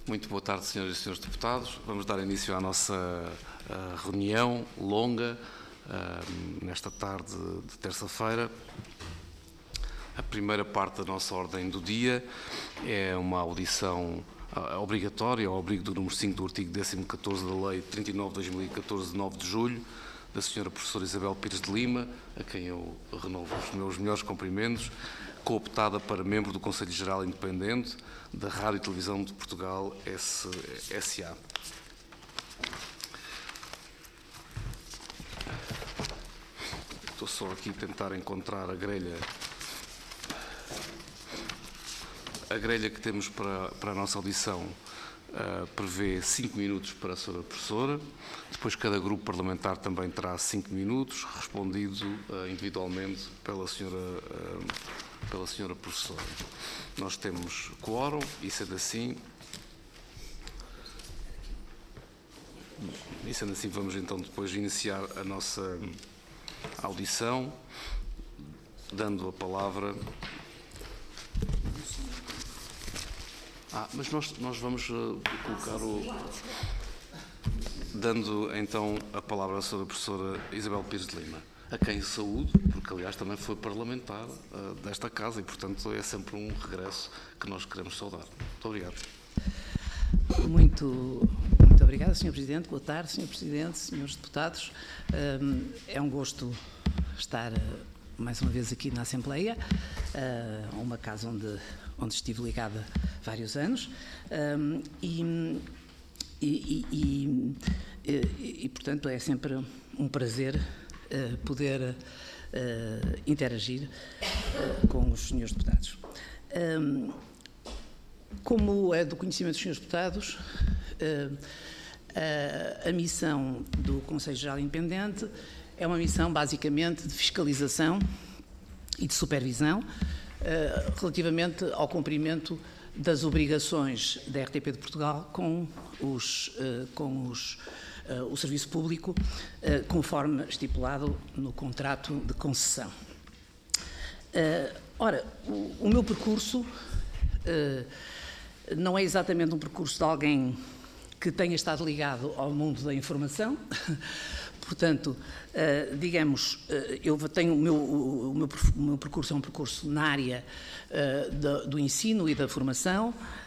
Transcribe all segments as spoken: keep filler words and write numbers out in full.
Muito boa tarde, senhoras e senhores deputados. Vamos dar início à nossa uh, reunião longa uh, nesta tarde de terça-feira. A primeira parte da nossa ordem do dia é uma audição uh, obrigatória, ao abrigo do número cinco do artigo décimo catorze da Lei trinta e nove barra dois mil e catorze, de nove de julho, da senhora professora Isabel Pires de Lima, a quem eu renovo os meus melhores cumprimentos, cooptada para membro do Conselho Geral Independente da Rádio e Televisão de Portugal S A Estou só aqui a tentar encontrar a grelha, a grelha que temos para, para a nossa audição. Uh, prevê cinco minutos para a senhora professora, depois cada grupo parlamentar também terá cinco minutos, respondido uh, individualmente pela senhora, uh, pela senhora professora. Nós temos quórum e, sendo assim, e sendo assim vamos então depois iniciar a nossa audição, dando a palavra... Ah, mas nós, nós vamos uh, colocar o... Dando então a palavra à senhora professora Isabel Pires de Lima, a quem saúdo, porque aliás também foi parlamentar uh, desta casa e portanto é sempre um regresso que nós queremos saudar. Muito obrigado. Muito, muito obrigada, senhor Presidente. Boa tarde, senhor Presidente, senhores deputados. Um, é um gosto estar uh, mais uma vez aqui na Assembleia, uh, uma casa onde... onde estive ligada vários anos, um, e, e, e, e, e, portanto, é sempre um prazer uh, poder uh, interagir uh, com os senhores deputados. Um, como é do conhecimento dos senhores deputados, uh, a, a missão do Conselho Geral Independente é uma missão, basicamente, de fiscalização e de supervisão, Uh, relativamente ao cumprimento das obrigações da R T P de Portugal com, os, uh, com os, uh, o serviço público, uh, conforme estipulado no contrato de concessão. Uh, ora, o, o meu percurso uh, não é exatamente um percurso de alguém que tenha estado ligado ao mundo da informação. Portanto, uh, digamos, uh, eu tenho o meu, o, meu, o meu percurso é um percurso na área uh, do, do ensino e da formação,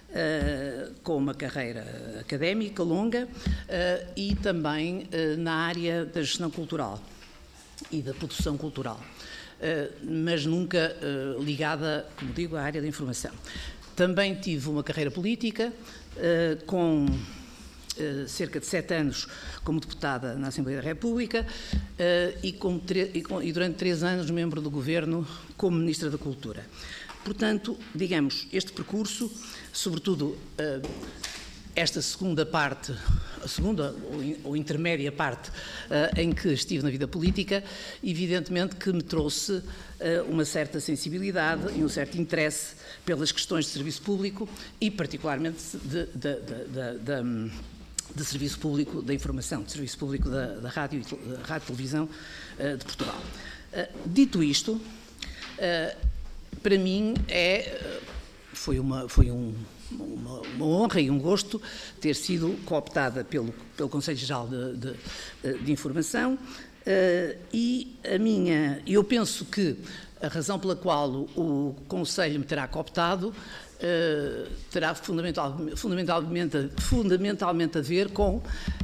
uh, com uma carreira académica longa uh, e também uh, na área da gestão cultural e da produção cultural, uh, mas nunca uh, ligada, como digo, à área da informação. Também tive uma carreira política uh, com... Uh, cerca de sete anos como deputada na Assembleia da República uh, e, com e, com, e durante três anos membro do Governo como Ministra da Cultura. Portanto, digamos, este percurso, sobretudo uh, esta segunda parte, a segunda ou, ou intermédia parte uh, em que estive na vida política, evidentemente que me trouxe uh, uma certa sensibilidade e um certo interesse pelas questões de serviço público e particularmente de, de, de, de, de de serviço público da informação, de serviço público da, da rádio e da rádio e televisão uh, de Portugal. Uh, dito isto, uh, para mim é, foi, uma, foi um, uma, uma honra e um gosto ter sido cooptada pelo, pelo Conselho Geral de, de, de Informação uh, e a minha, eu penso que a razão pela qual o, o Conselho me terá cooptado Uh, terá fundamental, fundamentalmente, fundamentalmente a ver com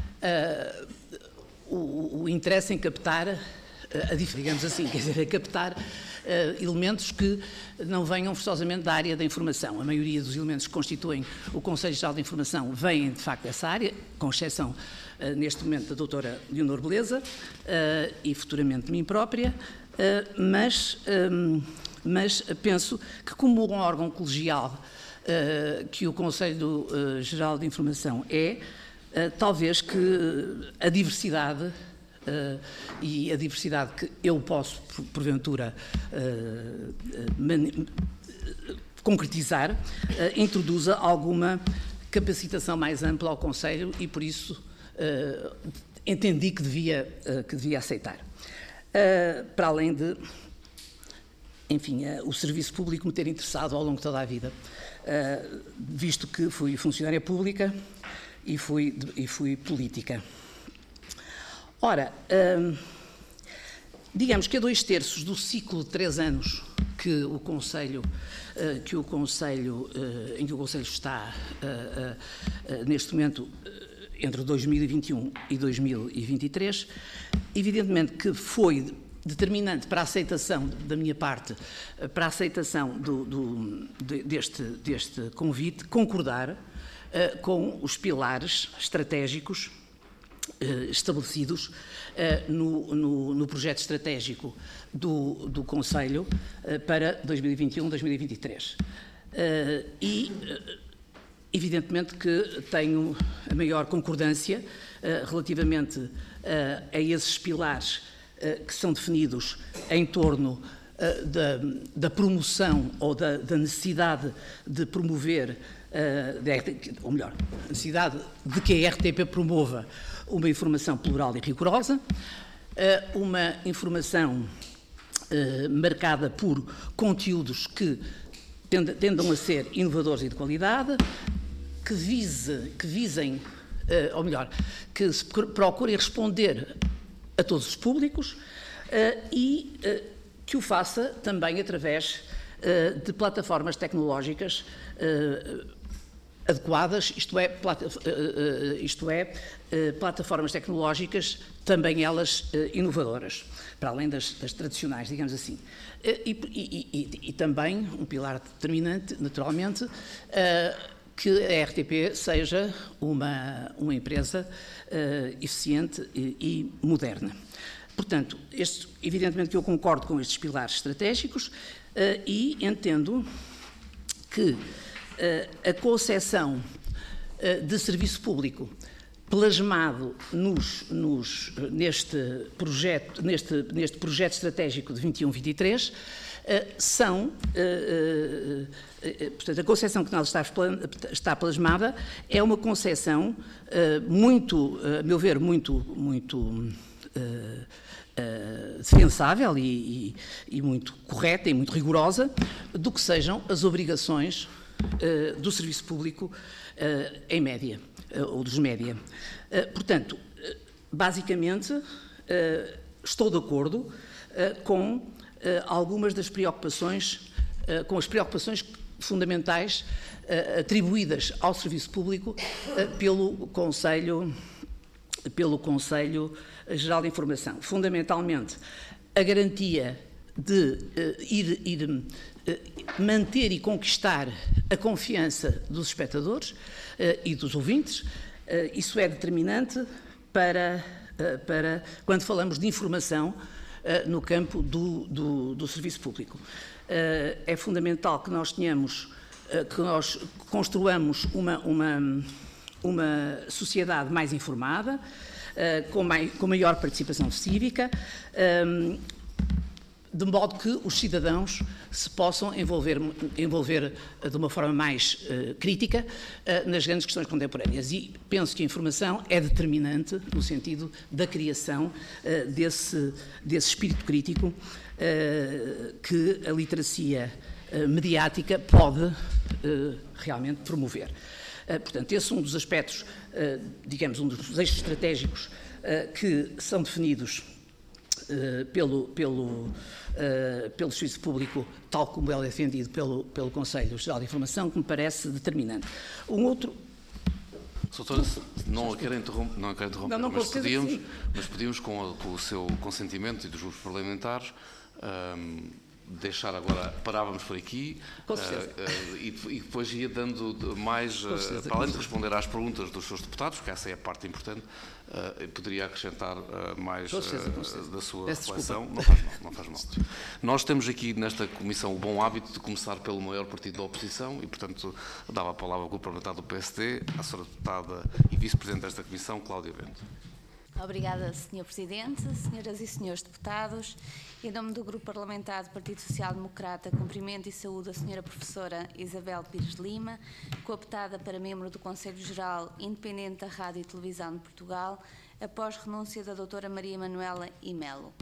uh, o, o interesse em captar, uh, a, digamos assim, quer dizer, a captar uh, elementos que não venham forçosamente da área da informação. A maioria dos elementos que constituem o Conselho Geral de Informação vêm, de facto, dessa área, com exceção, uh, neste momento, da doutora Leonor Beleza uh, e, futuramente, de mim própria, uh, mas... Um, mas penso que, como um órgão colegial uh, que o Conselho uh, Geral de Informação é, uh, talvez que a diversidade uh, e a diversidade que eu posso, porventura, uh, uh, concretizar, uh, introduza alguma capacitação mais ampla ao Conselho e, por isso, uh, entendi que devia, uh, que devia aceitar. Uh, para além de... enfim, o serviço público me ter interessado ao longo de toda a vida, visto que fui funcionária pública e fui, e fui política. Ora, digamos que a dois terços do ciclo de três anos que o Conselho, que o Conselho, em que o Conselho está neste momento, entre dois mil e vinte e um e dois mil e vinte e três, evidentemente que foi determinante para a aceitação, da minha parte, para a aceitação do, do, deste, deste convite, concordar uh, com os pilares estratégicos uh, estabelecidos uh, no, no, no projeto estratégico do, do Conselho uh, para dois mil e vinte e um a dois mil e vinte e três. Uh, e, uh, evidentemente que tenho a maior concordância uh, relativamente uh, a esses pilares que são definidos em torno uh, da, da promoção ou da, da necessidade de promover, uh, de, ou melhor, a necessidade de que a R T P promova uma informação plural e rigorosa, uh, uma informação uh, marcada por conteúdos que tend, tendam a ser inovadores e de qualidade, que, vise, que visem, uh, ou melhor, que se procurem responder a todos os públicos uh, e uh, que o faça também através uh, de plataformas tecnológicas uh, adequadas, isto é, plata, uh, uh, isto é uh, plataformas tecnológicas também elas uh, inovadoras, para além das, das tradicionais, digamos assim. Uh, e, e, e, e também um pilar determinante, naturalmente, uh, que a R T P seja uma, uma empresa uh, eficiente e, e moderna. Portanto, este, evidentemente que eu concordo com estes pilares estratégicos uh, e entendo que uh, a concepção uh, de serviço público plasmado nos, nos, neste, projeto, neste, neste projeto estratégico de vinte e um a vinte e três são, uh, uh, uh, portanto, a concepção que nós está, está plasmada é uma concepção uh, muito, uh, a meu ver, muito, muito uh, uh, defensável e, e, e muito correta e muito rigorosa do que sejam as obrigações uh, do serviço público uh, em média, uh, ou dos média. Uh, portanto, uh, basicamente, uh, estou de acordo uh, com Uh, algumas das preocupações, uh, com as preocupações fundamentais uh, atribuídas ao serviço público uh, pelo Conselho, pelo Conselho Geral de Informação. Fundamentalmente, a garantia de uh, ir, ir uh, manter e conquistar a confiança dos espectadores uh, e dos ouvintes. Uh, isso é determinante para, uh, para quando falamos de informação Uh, no campo do, do, do serviço público. Uh, é fundamental que nós tenhamos, uh, que nós construamos uma, uma, uma sociedade mais informada, uh, com, mai, com maior participação cívica, um, de modo que os cidadãos se possam envolver, envolver de uma forma mais uh, crítica uh, nas grandes questões contemporâneas. E penso que a informação é determinante no sentido da criação uh, desse, desse espírito crítico uh, que a literacia uh, mediática pode uh, realmente promover. Uh, portanto, esse é um dos aspectos, uh, digamos, um dos eixos estratégicos uh, que são definidos Uh, pelo, pelo, uh, pelo serviço público, tal como ele é defendido pelo, pelo Conselho Geral de Informação, que me parece determinante. Um outro... Doutora, não a quero interromper, não a quero interromper, não, não, mas, pedíamos, mas pedíamos com, a, com o seu consentimento e dos grupos parlamentares um, deixar agora, parávamos por aqui uh, uh, e, e depois ia dando mais, uh, para além de responder às perguntas dos seus deputados, porque essa é a parte importante, uh, poderia acrescentar uh, mais uh, da sua reflexão. Não faz mal, não faz mal. Nós temos aqui nesta comissão o bom hábito de começar pelo maior partido da oposição e, portanto, dava a palavra ao grupo parlamentar do P S D, à senhora deputada e vice-presidente desta comissão, Cláudia Bento. Obrigada, senhor Presidente, senhoras e senhores deputados. Em nome do Grupo Parlamentar do Partido Social Democrata, cumprimento e saúdo a senhora professora Isabel Pires Lima, cooptada para membro do Conselho Geral Independente da Rádio e Televisão de Portugal, após renúncia da doutora Maria Manuela Imelo.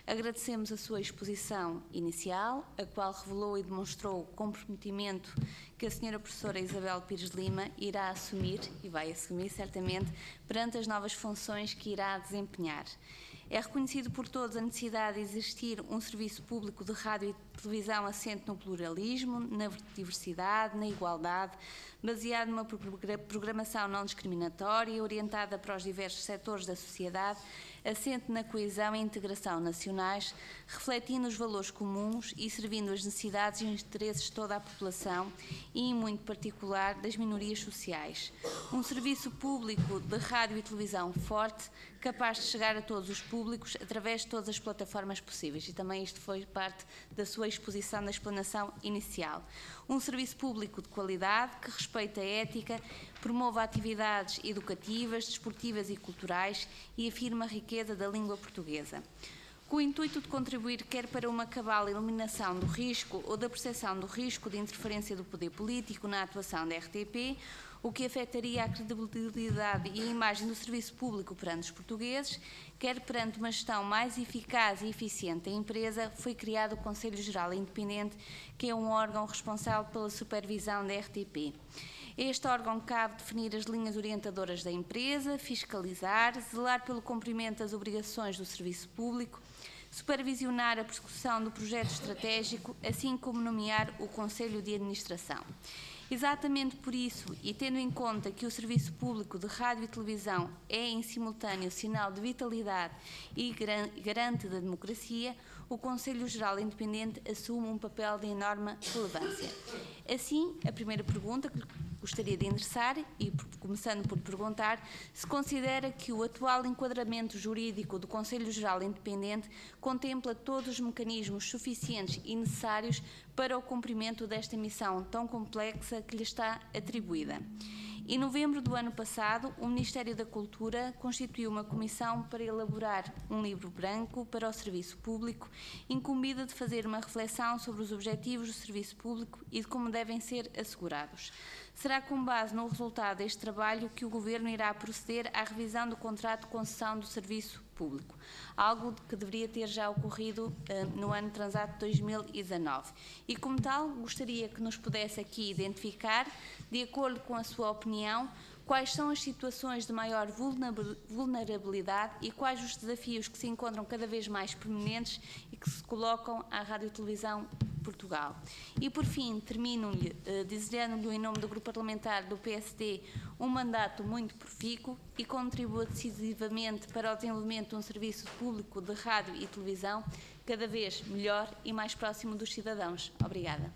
Agradecemos a sua exposição inicial, a qual revelou e demonstrou o comprometimento que a senhora professora Isabel Pires Lima irá assumir, e vai assumir certamente, perante as novas funções que irá desempenhar. É reconhecido por todos a necessidade de existir um serviço público de rádio e televisão assente no pluralismo, na diversidade, na igualdade, baseado numa programação não discriminatória, orientada para os diversos setores da sociedade, assente na coesão e integração nacionais, refletindo os valores comuns e servindo as necessidades e os interesses de toda a população e, em muito particular, das minorias sociais. Um serviço público de rádio e televisão forte, capaz de chegar a todos os públicos através de todas as plataformas possíveis. E também isto foi parte da sua exposição, da explanação inicial. Um serviço público de qualidade que respeita a ética, promove atividades educativas, desportivas e culturais e afirma a riqueza da língua portuguesa. Com o intuito de contribuir quer para uma cabal eliminação do risco ou da percepção do risco de interferência do poder político na atuação da R T P, o que afetaria a credibilidade e a imagem do serviço público perante os portugueses, quer perante uma gestão mais eficaz e eficiente da empresa, foi criado o Conselho Geral Independente, que é um órgão responsável pela supervisão da R T P. Este órgão cabe definir as linhas orientadoras da empresa, fiscalizar, zelar pelo cumprimento das obrigações do serviço público, supervisionar a persecução do projeto estratégico, assim como nomear o Conselho de Administração. Exatamente por isso, e tendo em conta que o serviço público de rádio e televisão é em simultâneo sinal de vitalidade e garante da democracia, o Conselho Geral Independente assume um papel de enorme relevância. Assim, a primeira pergunta que gostaria de endereçar, e começando por perguntar, se considera que o atual enquadramento jurídico do Conselho Geral Independente contempla todos os mecanismos suficientes e necessários para o cumprimento desta missão tão complexa que lhe está atribuída. Em novembro do ano passado, o Ministério da Cultura constituiu uma comissão para elaborar um livro branco para o serviço público, incumbida de fazer uma reflexão sobre os objetivos do serviço público e de como devem ser assegurados. Será com base no resultado deste trabalho que o Governo irá proceder à revisão do contrato de concessão do serviço público, algo que deveria ter já ocorrido uh, no ano transato de dois mil e dezanove. E, como tal, gostaria que nos pudesse aqui identificar, de acordo com a sua opinião, quais são as situações de maior vulnerabilidade e quais os desafios que se encontram cada vez mais prominentes e que se colocam à Rádio e Televisão Portugal. E, por fim, termino-lhe uh, desejando-lhe, em nome do Grupo Parlamentar do P S D, um mandato muito profícuo e contribua decisivamente para o desenvolvimento de um serviço público de rádio e televisão cada vez melhor e mais próximo dos cidadãos. Obrigada.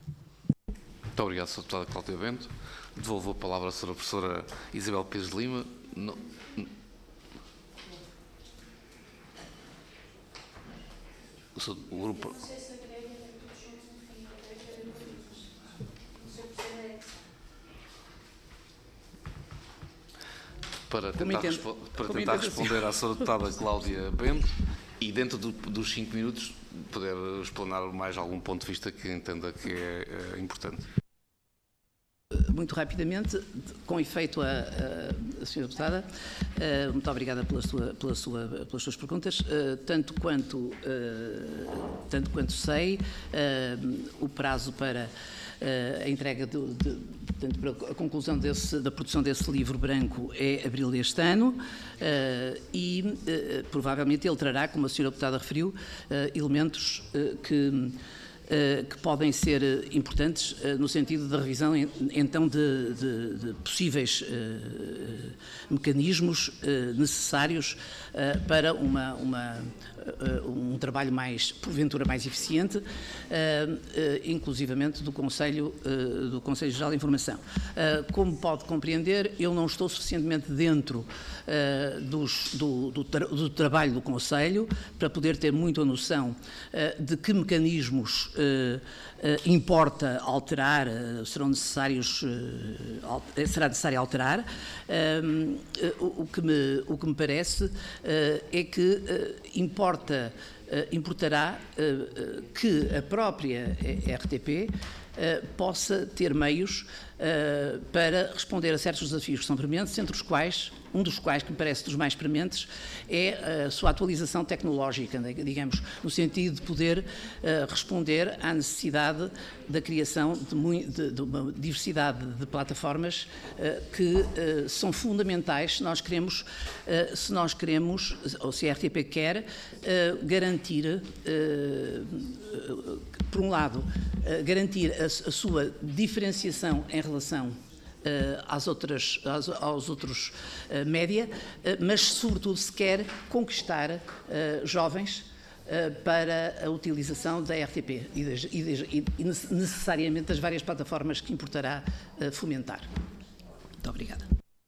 Muito obrigado, senhora Deputada Cláudia Bento. Devolvo a palavra à senhora Professora Isabel Pires Lima. No... O grupo... Para tentar, respo... para tentar responder à senhora Deputada Cláudia Bento e, dentro do, dos cinco minutos, poder explanar mais algum ponto de vista que entenda que é, é importante. Muito rapidamente, com efeito a, a, a senhora Deputada, uh, muito obrigada pela sua, pela sua, pelas suas perguntas. Uh, tanto, quanto, uh, tanto quanto sei, uh, o prazo para uh, a entrega, de, de, portanto, para a conclusão desse, da produção desse livro branco é abril deste ano, uh, e uh, provavelmente ele trará, como a senhora Deputada referiu, uh, elementos uh, que... Uh, que podem ser uh, importantes uh, no sentido da revisão, en, então, de, de, de possíveis uh, mecanismos uh, necessários uh, para uma, uma, uh, um trabalho mais, porventura, mais eficiente, uh, uh, inclusivamente do Conselho, uh, do Conselho Geral de Informação. Uh, como pode compreender, eu não estou suficientemente dentro uh, dos, do, do, tra do trabalho do Conselho para poder ter muita noção uh, de que mecanismos Uh, uh, importa alterar, uh, serão necessários, uh, al será necessário alterar. Uh, uh, o, que me, o que me parece uh, é que uh, importa, uh, importará uh, uh, que a própria R T P uh, possa ter meios uh, para responder a certos desafios que são prementes, entre os quais, um dos quais, que me parece dos mais prementes, é a sua atualização tecnológica, digamos, no sentido de poder uh, responder à necessidade da criação de, de, de uma diversidade de plataformas uh, que uh, são fundamentais se nós queremos, uh, se nós queremos, ou se a R T P quer, uh, garantir, uh, uh, por um lado, uh, garantir a, a sua diferenciação em relação Uh, às outras, aos, aos outros uh, média, uh, mas sobretudo se quer conquistar uh, jovens uh, para a utilização da R T P e, de, e, de, e necessariamente das várias plataformas que importará uh, fomentar. Muito obrigada.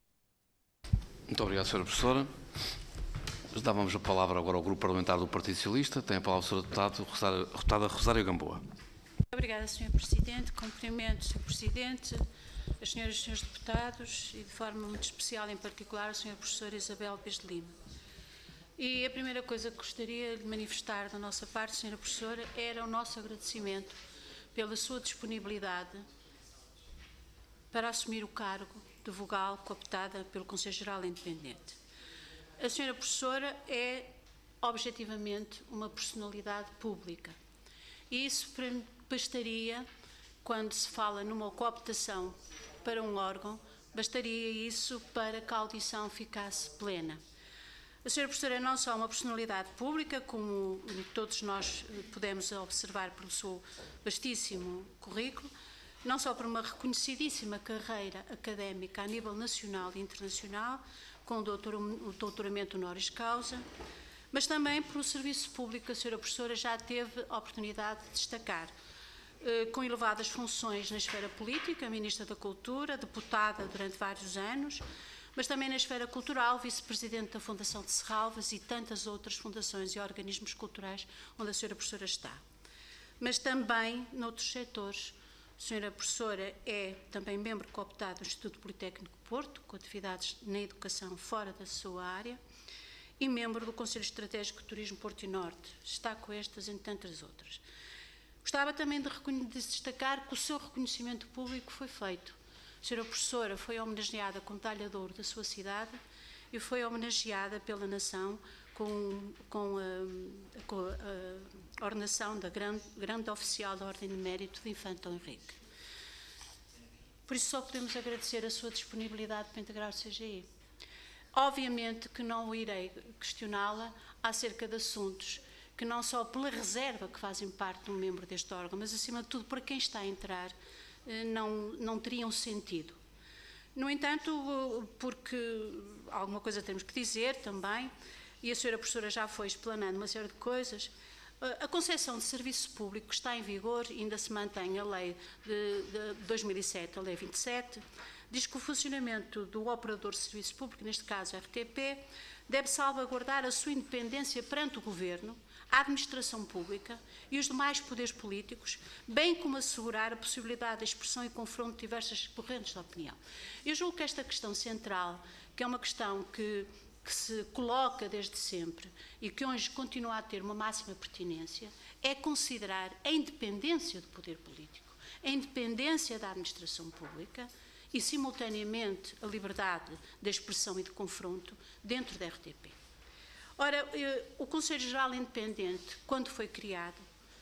Muito obrigado, senhora Professora. Dávamos a palavra agora ao Grupo Parlamentar do Partido Socialista. Tem a palavra a senhora Deputada, Deputada Rosário Gamboa. Obrigada, senhor Presidente. Cumprimento o senhor Presidente, as senhoras e os senhores deputados e, de forma muito especial, em particular, a senhora Professora Isabel Pires de Lima. E a primeira coisa que gostaria de manifestar da nossa parte, senhora Professora, era o nosso agradecimento pela sua disponibilidade para assumir o cargo de vogal cooptada pelo Conselho Geral Independente. A senhora Professora é, objetivamente, uma personalidade pública. E isso bastaria, quando se fala numa cooptação para um órgão, bastaria isso para que a audição ficasse plena. A senhora Professora é não só uma personalidade pública, como todos nós podemos observar pelo seu vastíssimo currículo, não só por uma reconhecidíssima carreira académica a nível nacional e internacional, com o doutoramento honoris causa, mas também pelo serviço público que a senhora Professora já teve a oportunidade de destacar, com elevadas funções na esfera política, Ministra da Cultura, deputada durante vários anos, mas também na esfera cultural, Vice-Presidente da Fundação de Serralves e tantas outras fundações e organismos culturais onde a senhora Professora está. Mas também noutros setores. A senhora Professora é também membro cooptado do Instituto Politécnico de Porto, com atividades na educação fora da sua área, e membro do Conselho Estratégico de Turismo Porto e Norte. Está com estas entre tantas outras. Gostava também de, de destacar que o seu reconhecimento público foi feito. A senhora Professora foi homenageada com medalha de ouro da sua cidade e foi homenageada pela nação com, com, a, com a ordenação da grande, grande oficial da Ordem de Mérito de Infante Dom Henrique. Por isso só podemos agradecer a sua disponibilidade para integrar o C G I. Obviamente que não irei questioná-la acerca de assuntos que não só pela reserva que fazem parte de um membro deste órgão, mas acima de tudo para quem está a entrar, não, não teriam sentido. No entanto, porque alguma coisa temos que dizer também, e a senhora Professora já foi explanando uma série de coisas, a concepção de serviço público que está em vigor, ainda se mantém a lei de, de dois mil e sete, a lei vinte e sete, diz que o funcionamento do operador de serviço público, neste caso a R T P, deve salvaguardar a sua independência perante o Governo, a administração pública e os demais poderes políticos, bem como assegurar a possibilidade de expressão e confronto de diversas correntes de opinião. Eu julgo que esta questão central, que é uma questão que, que se coloca desde sempre e que hoje continua a ter uma máxima pertinência, é considerar a independência do poder político, a independência da administração pública e, simultaneamente, a liberdade de expressão e de confronto dentro da R T P. Ora, o Conselho Geral Independente, quando foi criado,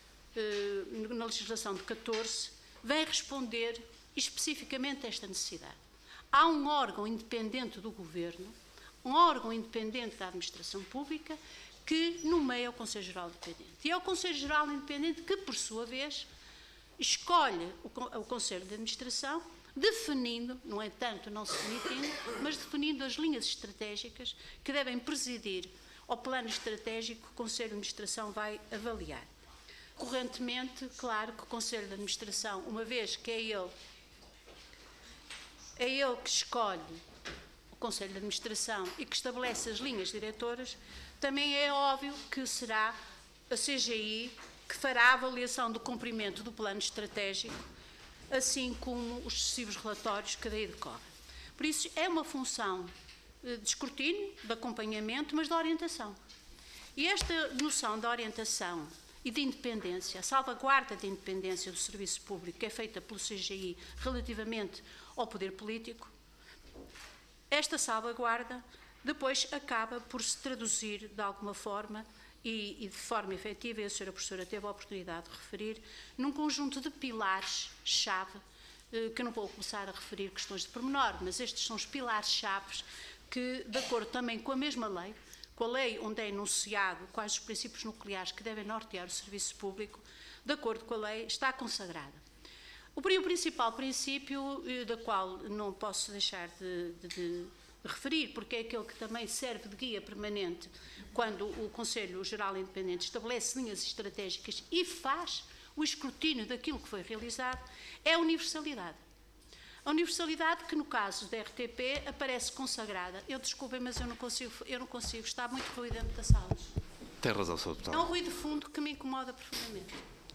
na legislação de catorze, vem responder especificamente a esta necessidade. Há um órgão independente do Governo, um órgão independente da administração pública, que nomeia o Conselho Geral Independente. E é o Conselho Geral Independente que, por sua vez, escolhe o Conselho de Administração, definindo, no entanto, não se demitindo, mas definindo as linhas estratégicas que devem presidir ao plano estratégico que o Conselho de Administração vai avaliar. Correntemente, claro que o Conselho de Administração, uma vez que é ele, é ele que escolhe o Conselho de Administração e que estabelece as linhas diretoras, também é óbvio que será a C G I que fará a avaliação do cumprimento do plano estratégico, assim como os sucessivos relatórios que daí decorrem. Por isso, é uma função de escrutínio, de acompanhamento, mas de orientação. E esta noção de orientação e de independência, a salvaguarda da independência do serviço público que é feita pelo C G I relativamente ao poder político, esta salvaguarda depois acaba por se traduzir de alguma forma e, e de forma efetiva, e a senhora professora teve a oportunidade de referir, num conjunto de pilares-chave, eh, que eu não vou começar a referir questões de pormenor, mas estes são os pilares-chave que, de acordo também com a mesma lei, com a lei onde é enunciado quais os princípios nucleares que devem nortear o serviço público, de acordo com a lei, está consagrada. O principal princípio, da qual não posso deixar de, de, de referir, porque é aquele que também serve de guia permanente quando o Conselho Geral Independente estabelece linhas estratégicas e faz o escrutínio daquilo que foi realizado, é a universalidade. A universalidade que, no caso da R T P, aparece consagrada. Eu, desculpem, mas eu não consigo, eu não consigo estar muito ruído dentro da sala. Tem razão, senhor Deputado. É um ruído de fundo que me incomoda profundamente.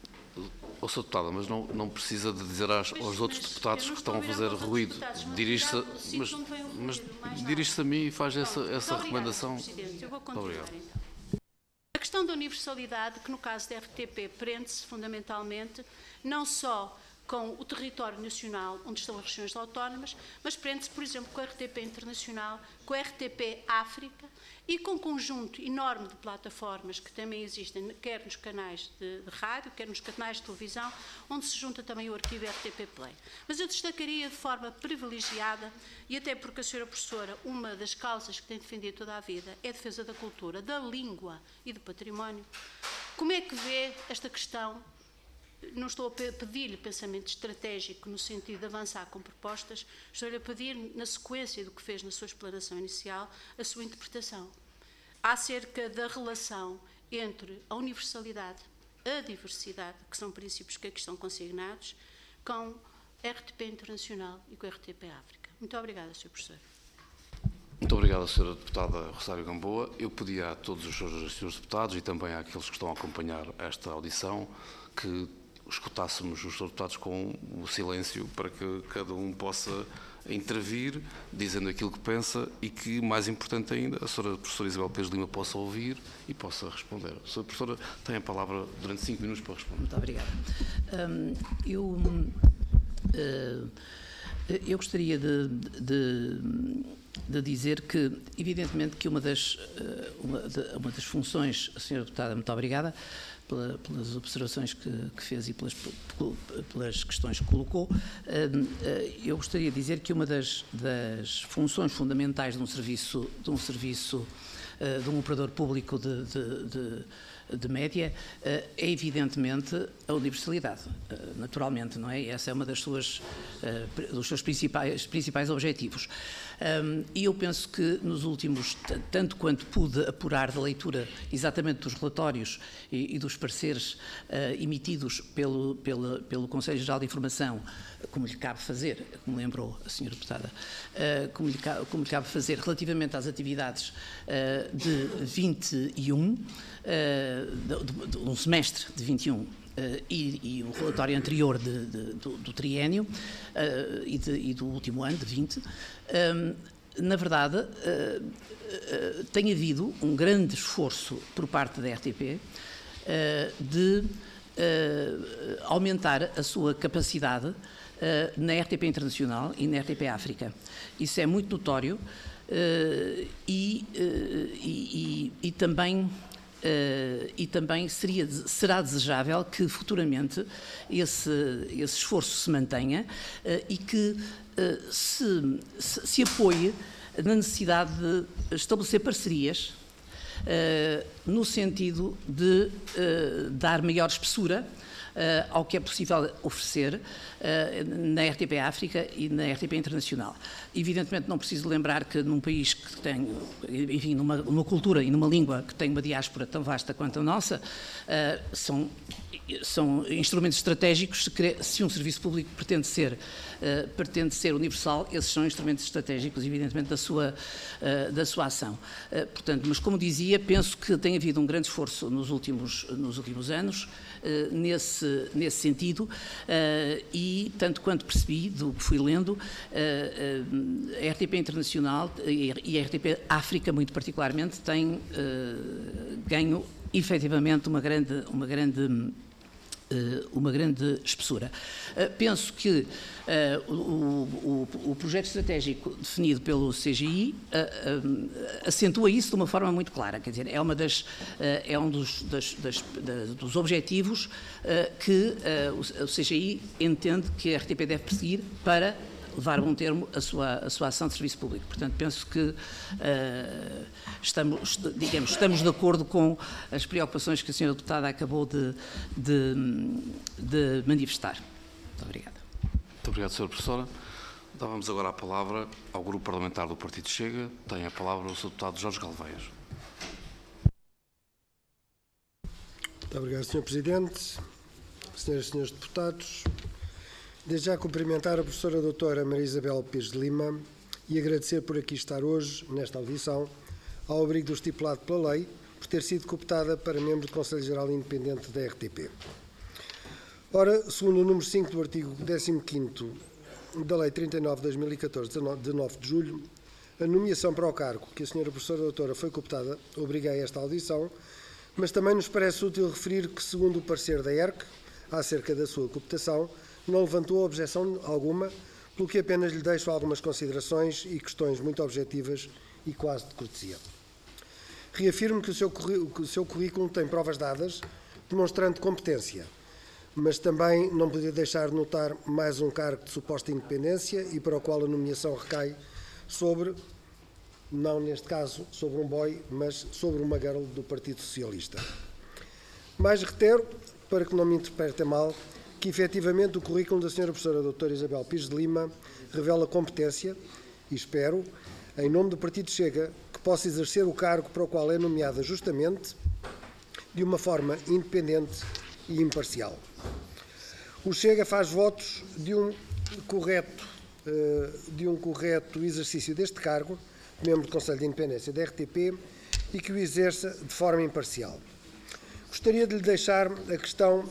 Oh, senhor Deputada, mas não, não precisa de dizer às, Mas, aos outros mas deputados eu que não estão a estou a fazer virar para os ruído. deputados, mas Dirige-se cuidado no sítio mas, onde vem o ruído, mas mais nada. dirige-se a mim e faz essa, Pronto, essa muito recomendação. obrigada, Presidente. Eu vou Muito continuar, obrigado. então. A questão da universalidade, que no caso da R T P prende-se fundamentalmente não só com o território nacional, onde estão as regiões autónomas, mas prende-se, por exemplo, com a R T P Internacional, com a R T P África e com um conjunto enorme de plataformas que também existem, quer nos canais de, de rádio, quer nos canais de televisão, onde se junta também o arquivo R T P Play. Mas eu destacaria de forma privilegiada, e até porque a senhora professora, uma das causas que tem defendido toda a vida é a defesa da cultura, da língua e do património, como é que vê esta questão? Não estou a pedir-lhe pensamento estratégico no sentido de avançar com propostas, estou-lhe a pedir, na sequência do que fez na sua explanação inicial, a sua interpretação acerca da relação entre a universalidade, a diversidade, que são princípios que aqui estão consignados, com a R T P Internacional e com a R T P África. Muito obrigada, senhor Professor. Muito obrigado, senhora Deputada Rosário Gamboa. Eu pedi a todos os senhores deputados e também àqueles que estão a acompanhar esta audição que escutássemos os senhores deputados com o silêncio para que cada um possa intervir, dizendo aquilo que pensa e que, mais importante ainda, a senhora professora Isabel Pires Lima possa ouvir e possa responder. A senhora professora tem a palavra durante cinco minutos para responder. Muito obrigada. Um, eu, uh, eu gostaria de, de, de dizer que, evidentemente, que uma das, uma, de, uma das funções, a senhora deputada, muito obrigada, Pela, pelas observações que, que fez e pelas, pelas questões que colocou, eu gostaria de dizer que uma das, das funções fundamentais de um serviço, de um serviço, de um operador público de, de, de, de média é evidentemente a universalidade, naturalmente, não é? Essa é uma das suas, dos seus principais, principais objetivos. E eu penso que nos últimos, tanto quanto pude apurar da leitura exatamente dos relatórios e, e dos pareceres emitidos pelo, pelo, pelo Conselho Geral de Informação, como lhe cabe fazer, como lembrou a senhora deputada, como lhe cabe, como lhe cabe fazer relativamente às atividades de vinte e um, de, de um semestre de vinte e um, Uh, e, e o relatório anterior de, de, do, do triénio uh, e, de, e do último ano, de vinte, um, na verdade, uh, uh, tem havido um grande esforço por parte da R T P uh, de uh, aumentar a sua capacidade uh, na R T P Internacional e na R T P África. Isso é muito notório uh, e, uh, e, e, e também... Uh, e também seria, será desejável que futuramente esse, esse esforço se mantenha uh, e que uh, se, se, se apoie na necessidade de estabelecer parcerias uh, no sentido de uh, dar maior espessura Uh, ao que é possível oferecer uh, na R T P África e na R T P Internacional. Evidentemente não preciso lembrar que num país que tem, enfim, numa, numa cultura e numa língua que tem uma diáspora tão vasta quanto a nossa, uh, são, são instrumentos estratégicos, se, se um serviço público pretende ser, uh, pretende ser universal, esses são instrumentos estratégicos, evidentemente, da sua, uh, da sua ação. Uh, portanto, mas como dizia, penso que tem havido um grande esforço nos últimos, nos últimos anos, Uh, nesse, nesse sentido, uh, e tanto quanto percebi do que fui lendo, uh, uh, a R T P Internacional e a R T P África, muito particularmente, tem uh, ganho efetivamente uma grande, uma grande, uma grande espessura. Penso que uh, o, o, o projeto estratégico definido pelo C G I uh, uh, acentua isso de uma forma muito clara, quer dizer, é, uma das, uh, é um dos, das, das, das, dos objetivos uh, que uh, o, o C G I entende que a R T P deve perseguir para levar a bom termo a sua, a sua ação de serviço público. Portanto, penso que uh, estamos, digamos, estamos de acordo com as preocupações que a senhora deputada acabou de, de, de manifestar. Muito obrigada. Muito obrigado, senhora professora. Dávamos agora a palavra ao Grupo Parlamentar do Partido Chega. Tem a palavra o senhor deputado Jorge Galveias. Muito obrigado, senhor Presidente, senhoras e senhores deputados. Desde já cumprimentar a professora doutora Maria Isabel Pires de Lima e agradecer por aqui estar hoje, nesta audição, ao abrigo do estipulado pela lei, por ter sido cooptada para membro do Conselho Geral Independente da R T P. Ora, segundo o número cinco do artigo décimo quinto da Lei trinta e nove de dois mil e catorze, de nove de julho, a nomeação para o cargo que a senhora professora doutora foi cooptada obriga a esta audição, mas também nos parece útil referir que, segundo o parecer da E R C, acerca da sua cooptação, não levantou objeção alguma, pelo que apenas lhe deixo algumas considerações e questões muito objetivas e quase de cortesia. Reafirmo que o seu, que o seu currículo tem provas dadas, demonstrando competência, mas também não podia deixar de notar mais um cargo de suposta independência e para o qual a nomeação recai sobre, não neste caso sobre um boy, mas sobre uma girl do Partido Socialista. Mais reitero, para que não me interpretem mal, que efetivamente o currículo da senhora professora doutora Isabel Pires de Lima revela competência e espero, em nome do Partido Chega, que possa exercer o cargo para o qual é nomeada justamente, de uma forma independente e imparcial. O Chega faz votos de um correto, de um correto exercício deste cargo, membro do Conselho de Independência da R T P, e que o exerça de forma imparcial. Gostaria de lhe deixar a questão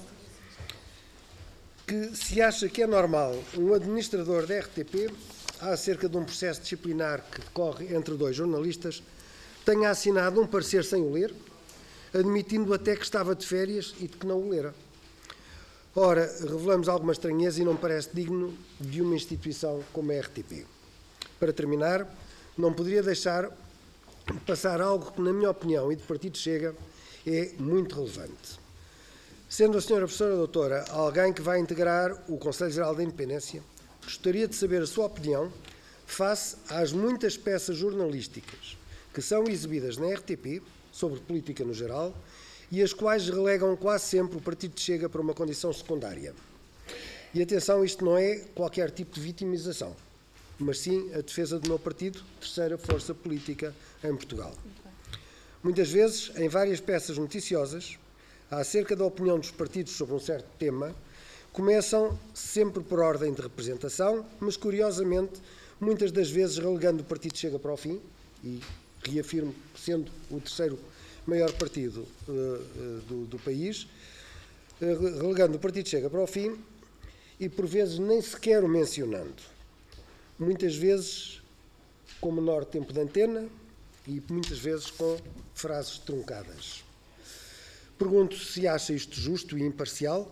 que se acha que é normal um administrador da R T P, acerca de um processo disciplinar que decorre entre dois jornalistas, tenha assinado um parecer sem o ler, admitindo até que estava de férias e de que não o lera. Ora, revelamos alguma estranheza e não parece digno de uma instituição como a R T P. Para terminar, não poderia deixar passar algo que, na minha opinião e do Partido Chega, é muito relevante. Sendo a senhora professora doutora alguém que vai integrar o Conselho Geral da Independência, gostaria de saber a sua opinião face às muitas peças jornalísticas que são exibidas na R T P sobre política no geral e as quais relegam quase sempre o Partido Chega para uma condição secundária. E atenção, isto não é qualquer tipo de vitimização, mas sim a defesa do meu partido, terceira força política em Portugal. Muitas vezes, em várias peças noticiosas, acerca da opinião dos partidos sobre um certo tema, começam sempre por ordem de representação, mas curiosamente, muitas das vezes relegando o Partido Chega para o fim, e reafirmo, sendo o terceiro maior partido uh, uh, do, do país, uh, relegando o Partido Chega para o fim e por vezes nem sequer o mencionando. Muitas vezes com menor tempo de antena e muitas vezes com frases truncadas. Pergunto se acha isto justo e imparcial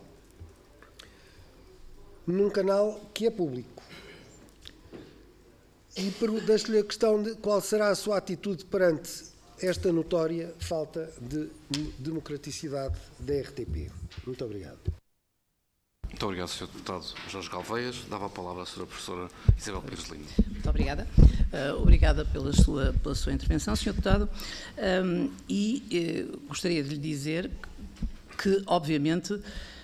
num canal que é público. E deixo-lhe a questão de qual será a sua atitude perante esta notória falta de democraticidade da R T P. Muito obrigado. Muito obrigado, senhor Deputado Jorge Galveias. Dava a palavra à senhora Professora Isabel Pires de Lima. Muito obrigada. Uh, obrigada pela sua, pela sua intervenção, senhor Deputado. Um, e uh, gostaria de lhe dizer que, obviamente, uh,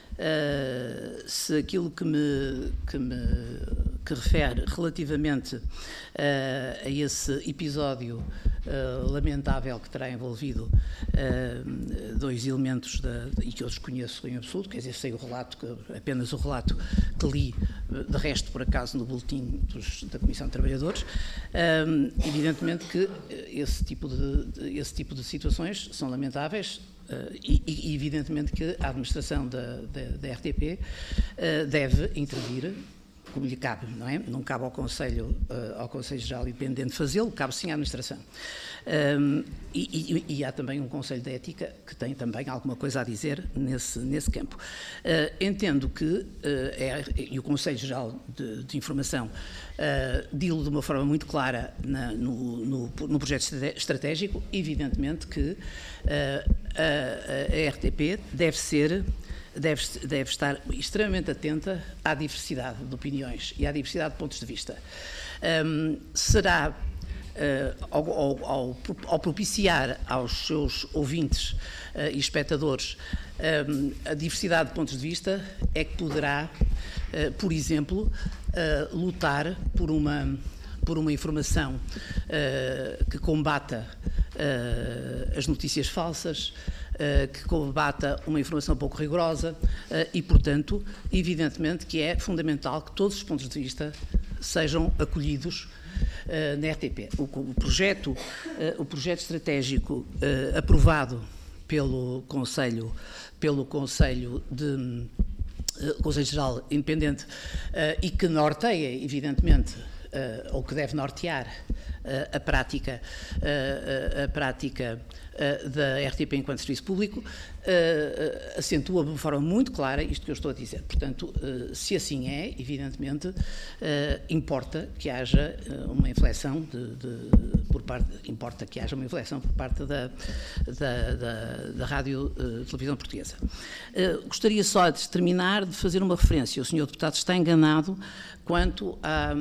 se aquilo que me, que me que refere relativamente uh, a esse episódio uh, lamentável que terá envolvido uh, dois elementos da, e que eu desconheço em absoluto, quer dizer, sei o relato, que, apenas o relato que li, de resto, por acaso, no boletim dos, da Comissão de Trabalhadores, um, evidentemente que esse tipo de, de, esse tipo de situações são lamentáveis. Uh, e, e evidentemente que a administração da, da, da R T P uh, deve intervir como lhe cabe, não é? Não cabe ao Conselho, uh, ao Conselho Geral Independente fazê-lo, cabe sim à Administração. Um, e, e, e há também um Conselho de Ética que tem também alguma coisa a dizer nesse, nesse campo. Uh, entendo que, uh, é, e o Conselho Geral de, de Informação uh, dilo de uma forma muito clara na, no, no, no projeto estratégico, evidentemente que uh, a, a R T P deve ser Deve, deve estar extremamente atenta à diversidade de opiniões e à diversidade de pontos de vista. Um, será, uh, ao, ao, ao, ao propiciar aos seus ouvintes uh, e espectadores um, a diversidade de pontos de vista, é que poderá, uh, por exemplo, uh, lutar por uma, por uma informação uh, que combata uh, as notícias falsas, que combata uma informação pouco rigorosa e, portanto, evidentemente que é fundamental que todos os pontos de vista sejam acolhidos na R T P. O, o, projeto, o projeto estratégico aprovado pelo Conselho, pelo Conselho de Conselho Geral Independente e que norteia, evidentemente, ou que deve nortear a prática, a prática da R T P enquanto serviço público, uh, acentua de uma forma muito clara isto que eu estou a dizer. Portanto, uh, se assim é, evidentemente, uh, importa que haja uma inflexão de, de, por parte, importa que haja uma inflexão por parte da, da, da, da Rádio uh, Televisão Portuguesa. Uh, gostaria só de terminar de fazer uma referência. O senhor deputado está enganado quanto à,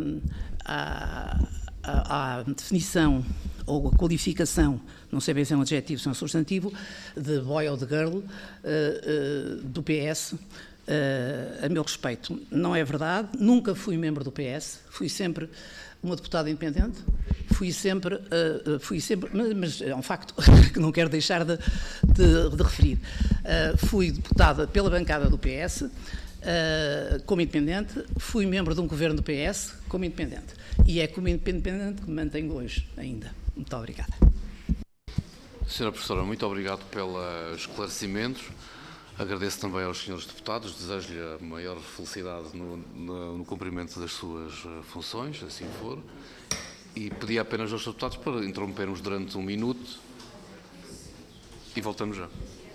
à, à, à definição ou a qualificação, não sei bem se é um adjetivo, se é um substantivo, de boy ou de girl uh, uh, do P S, uh, a meu respeito. Não é verdade, nunca fui membro do P S, fui sempre uma deputada independente, fui sempre, uh, fui sempre mas, mas é um facto que não quero deixar de, de, de referir. Uh, fui deputada pela bancada do P S, uh, como independente, fui membro de um governo do P S como independente. E é como independente que me mantenho hoje ainda. Muito obrigada. Senhora Professora, muito obrigado pelos esclarecimentos. Agradeço também aos senhores deputados, desejo-lhe a maior felicidade no, no, no cumprimento das suas funções, assim for, e pedi apenas aos deputados para interrompermos durante um minuto e voltamos já.